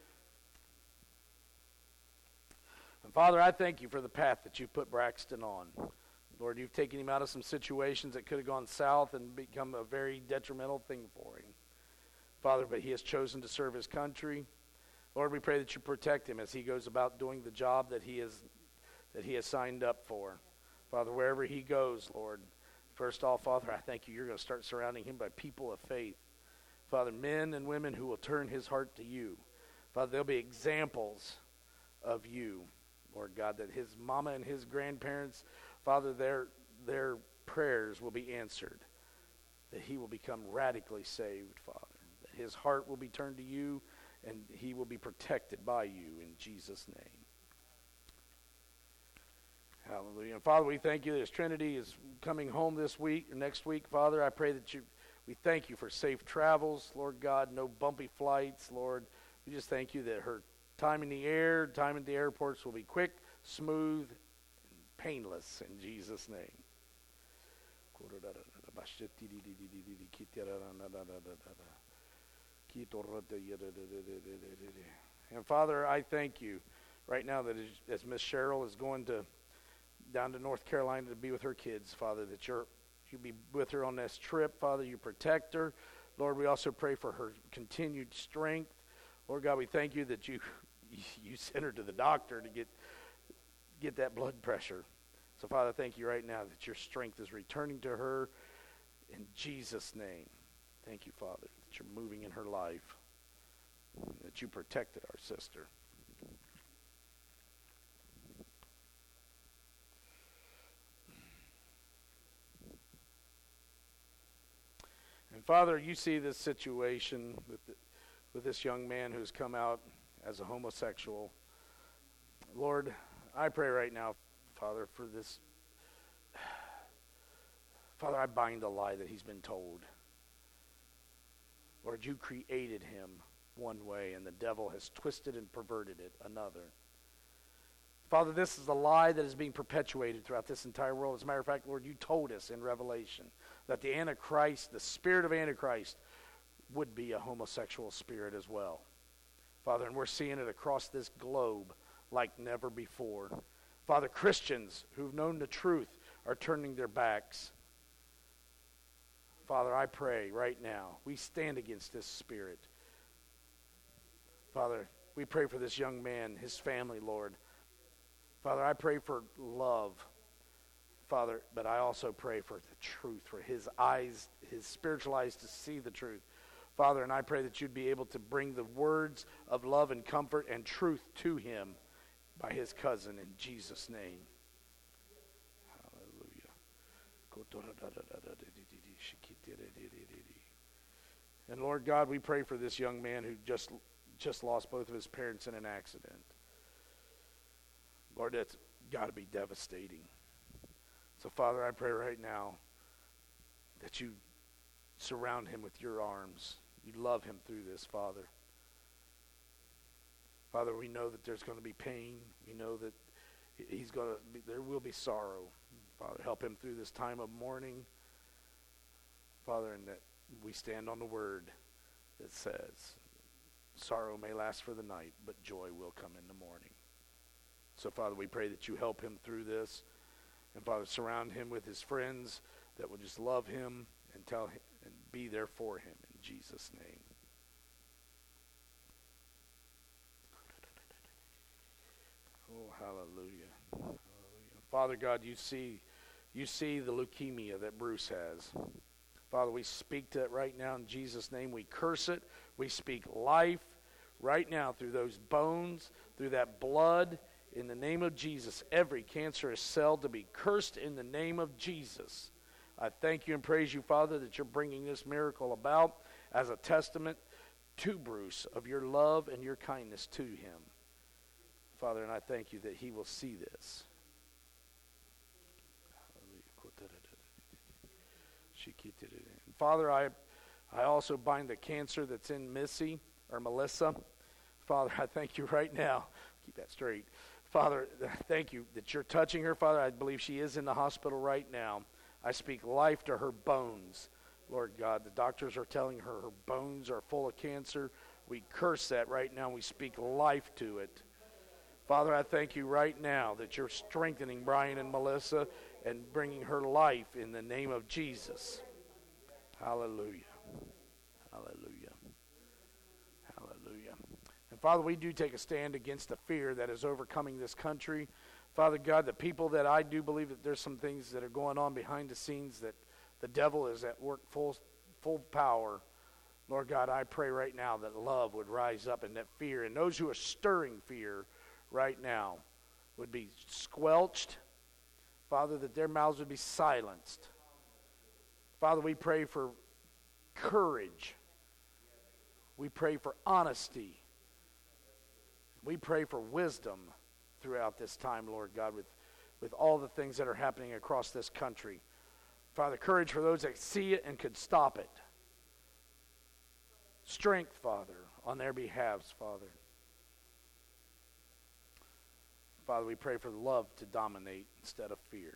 And Father, I thank you for the path that you've put Braxton on. Lord, you've taken him out of some situations that could have gone south and become a very detrimental thing for him. Father, but he has chosen to serve his country. Lord, we pray that you protect him as he goes about doing the job that he is that he has signed up for. Father, wherever he goes, Lord, first off, Father, I thank you. You're going to start surrounding him by people of faith. Father, men and women who will turn his heart to you. Father, there'll be examples of you, Lord God, that his mama and his grandparents, Father, their their prayers will be answered. That he will become radically saved, Father. That his heart will be turned to you, and he will be protected by you in Jesus' name. Hallelujah. And Father, we thank you that as Trinity is coming home this week, or next week, Father, I pray that you, we thank you for safe travels, Lord God, no bumpy flights, Lord. We just thank you that her time in the air, time at the airports will be quick, smooth, and painless in Jesus' name. And Father, I thank you right now that as, as Miss Cheryl is going to down to North Carolina to be with her kids, Father, that you're, you be with her on this trip. Father, you protect her. Lord, we also pray for her continued strength. Lord God, we thank you that you you sent her to the doctor to get get that blood pressure. So, Father, thank you right now that your strength is returning to her in Jesus' name. Thank you, Father, that you're moving in her life, that you protected our sister. And Father, you see this situation with the, with this young man who's come out as a homosexual. Lord, I pray right now, Father, for this. Father, I bind the lie that he's been told. Lord, you created him one way, and the devil has twisted and perverted it another. Father, this is a lie that is being perpetuated throughout this entire world. As a matter of fact, Lord, you told us in Revelation that the Antichrist, the spirit of Antichrist, would be a homosexual spirit as well. Father, and we're seeing it across this globe like never before. Father, Christians who've known the truth are turning their backs. Father, I pray right now, we stand against this spirit. Father, we pray for this young man, his family, Lord. Father, I pray for love, Father, but I also pray for the truth, for his eyes, his spiritual eyes to see the truth. Father, and I pray that you'd be able to bring the words of love and comfort and truth to him by his cousin in Jesus' name. Hallelujah. And Lord God, we pray for this young man who just just lost both of his parents in an accident. Lord, that's got to be devastating. So, Father, I pray right now that you surround him with your arms. You love him through this, Father. Father, we know that there's going to be pain. We know that he's going to be, there will be sorrow. Father, help him through this time of mourning. Father, and that we stand on the word that says, sorrow may last for the night, but joy will come in the morning. So, Father, we pray that you help him through this. And, Father, surround him with his friends that will just love him and tell him and be there for him in Jesus' name. Oh, hallelujah. Hallelujah. Father God, you see, you see the leukemia that Bruce has. Father, we speak to it right now in Jesus' name. We curse it. We speak life right now through those bones, through that blood. In the name of Jesus, every cancerous cell to be cursed in the name of Jesus. I thank you and praise you, Father, that you're bringing this miracle about as a testament to Bruce of your love and your kindness to him. Father, and I thank you that he will see this. And Father, I I also bind the cancer that's in Missy or Melissa. Father, I thank you right now. Keep that straight. Father, thank you that you're touching her. Father, I believe she is in the hospital right now. I speak life to her bones. Lord God, the doctors are telling her her bones are full of cancer. We curse that right now. We speak life to it. Father, I thank you right now that you're strengthening Brian and Melissa and bringing her life in the name of Jesus. Hallelujah. Hallelujah. Hallelujah. And Father, we do take a stand against the fear that is overcoming this country. Father God, the people that I do believe that there's some things that are going on behind the scenes, that the devil is at work full full power. Lord God, I pray right now that love would rise up and that fear, and those who are stirring fear right now would be squelched. Father, that their mouths would be silenced. Father, we pray for courage We pray for honesty. We pray for wisdom throughout this time, Lord God, with, with all the things that are happening across this country. Father, courage for those that see it and could stop it. Strength, Father, on their behalves, Father. Father, we pray for love to dominate instead of fear.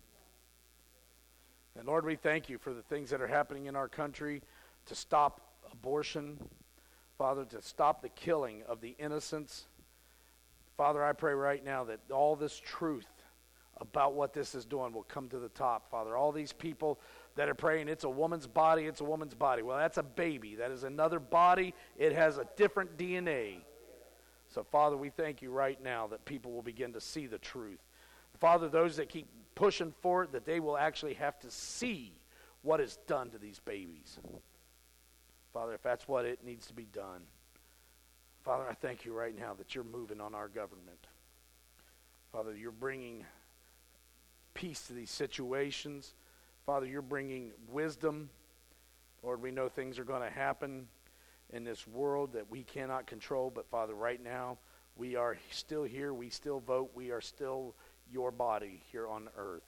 And Lord, we thank you for the things that are happening in our country to stop abortion, Father, to stop the killing of the innocents. Father, I pray right now that all this truth about what this is doing will come to the top, Father. All these people that are praying, it's a woman's body, it's a woman's body. Well, that's a baby. That is another body. It has a different D N A. So, Father, we thank you right now that people will begin to see the truth. Father, those that keep pushing for it, that they will actually have to see what is done to these babies. Father, if that's what it needs to be done. Father, I thank you right now that you're moving on our government. Father, you're bringing peace to these situations. Father, you're bringing wisdom. Lord, we know things are going to happen in this world that we cannot control, but Father, right now, we are still here, we still vote, we are still your body here on earth.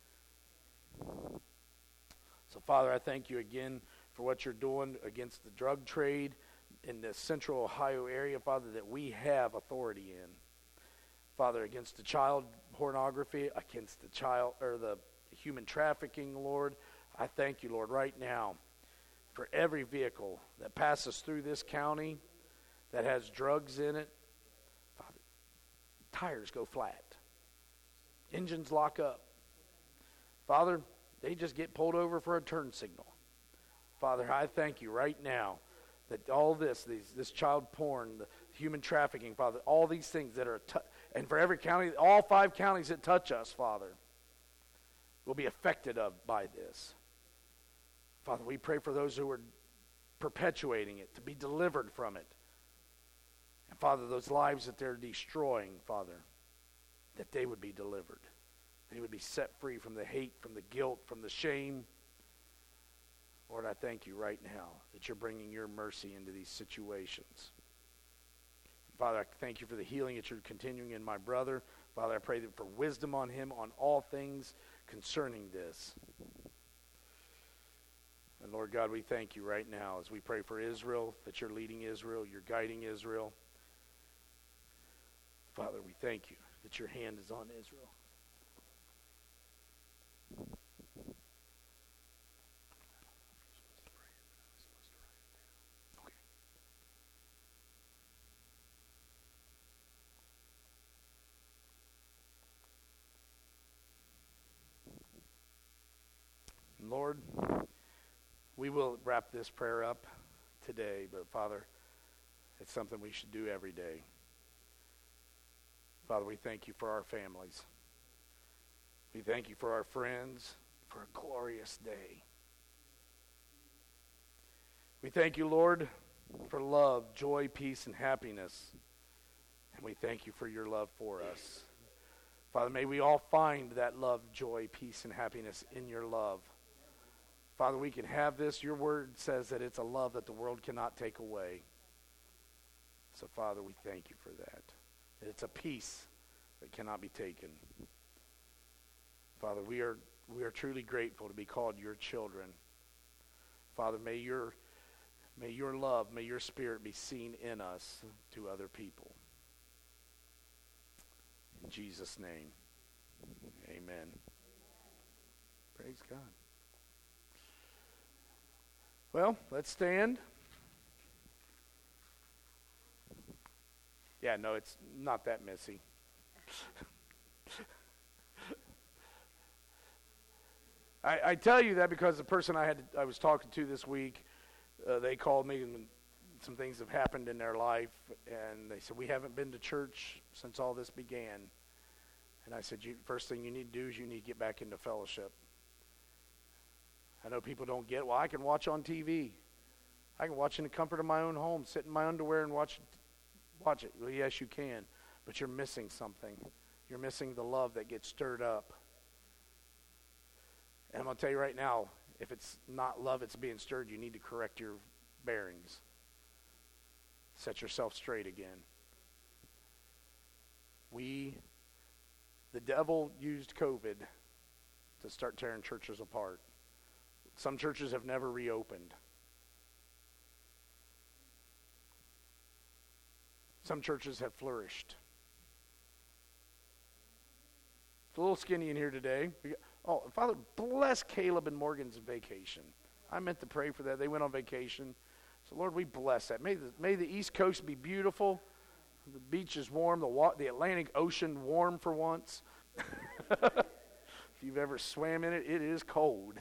So Father, I thank you again for what you're doing against the drug trade in the central Ohio area, Father, that we have authority in. Father, against the child pornography, against the child or the human trafficking, Lord, I thank you, Lord, right now for every vehicle that passes through this county that has drugs in it. Father, tires go flat. Engines lock up. Father, they just get pulled over for a turn signal. Father, I thank you right now that all this, these, this child porn, the human trafficking, Father, all these things that are, t- and for every county, all five counties that touch us, Father, will be affected of by this. Father, we pray for those who are perpetuating it to be delivered from it. And Father, those lives that they're destroying, Father, that they would be delivered. They would be set free from the hate, from the guilt, from the shame. Lord, I thank you right now that you're bringing your mercy into these situations. Father, I thank you for the healing that you're continuing in my brother. Father, I pray that for wisdom on him on all things concerning this. And Lord God, we thank you right now as we pray for Israel, that you're leading Israel, you're guiding Israel. Father, we thank you that your hand is on Israel. Lord, we will wrap this prayer up today, but Father, it's something we should do every day. Father, we thank you for our families. We thank you for our friends, for a glorious day. We thank you, Lord, for love, joy, peace, and happiness. And we thank you for your love for us. Father, may we all find that love, joy, peace, and happiness in your love. Father, we can have this. Your word says that it's a love that the world cannot take away. So, Father, we thank you for that. That it's a peace that cannot be taken. Father, we are we are truly grateful to be called your children. Father, may your may your love, may your spirit be seen in us to other people. In Jesus' name, amen. Praise God. Well, let's stand. Yeah, no, it's not that messy. I, I tell you that because the person I had I was talking to this week, uh, they called me and some things have happened in their life, and they said, we haven't been to church since all this began. And I said, you, first thing you need to do is you need to get back into fellowship. I know people don't get, well, I can watch on T V. I can watch in the comfort of my own home, sit in my underwear and watch, watch it. Well, yes, you can, but you're missing something. You're missing the love that gets stirred up. And I'm going to tell you right now, if it's not love that's being stirred, you need to correct your bearings. Set yourself straight again. We, the devil used COVID to start tearing churches apart. Some churches have never reopened. Some churches have flourished. It's a little skinny in here today. Oh, Father, bless Caleb and Morgan's vacation. I meant to pray for that. They went on vacation. So, Lord, we bless that. May the, may the East Coast be beautiful. The beach is warm. The, wa- the Atlantic Ocean warm for once. If you've ever swam in it, it is cold.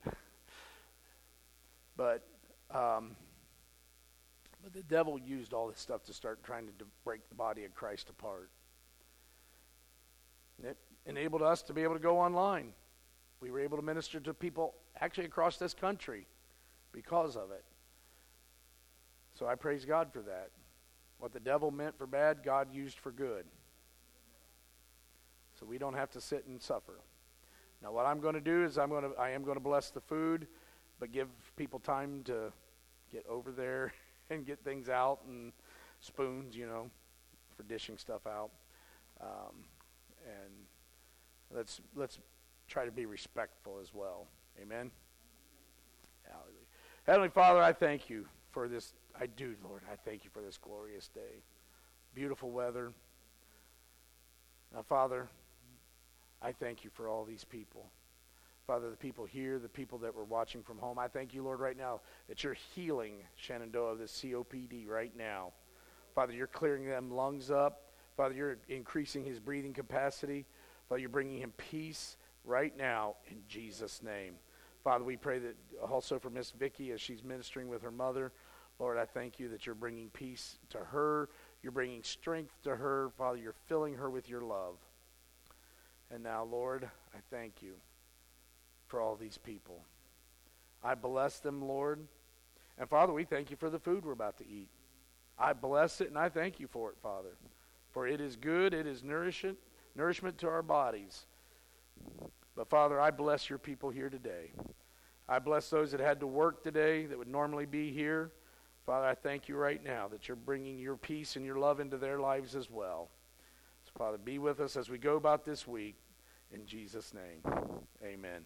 but um, but the devil used all this stuff to start trying to break the body of Christ apart. And it enabled us to be able to go online. We were able to minister to people actually across this country because of it. So I praise God for that. What the devil meant for bad, God used for good. So we don't have to sit and suffer. Now what I'm going to do is I'm going to I am going to bless the food, but give people time to get over there and get things out, and spoons, you know, for dishing stuff out. Um, and let's let's try to be respectful as well. Amen. Hallelujah. Heavenly Father, I thank you for this. I do, Lord. I thank you for this glorious day. Beautiful weather. Now, Father, I thank you for all these people. Father, the people here, the people that were watching from home, I thank you, Lord, right now that you're healing Shenandoah of this C O P D right now. Father, you're clearing them lungs up. Father, you're increasing his breathing capacity. Father, you're bringing him peace right now in Jesus' name. Father, we pray that also for Miss Vicky as she's ministering with her mother. Lord, I thank you that you're bringing peace to her. You're bringing strength to her. Father, you're filling her with your love. And now, Lord, I thank you for all these people. I bless them, Lord. And Father, we thank you for the food we're about to eat. I bless it and I thank you for it, Father. For it is good, it is nourishment, nourishment to our bodies. But Father, I bless your people here today. I bless those that had to work today that would normally be here. Father, I thank you right now that you're bringing your peace and your love into their lives as well. So Father, be with us as we go about this week. In Jesus' name, amen.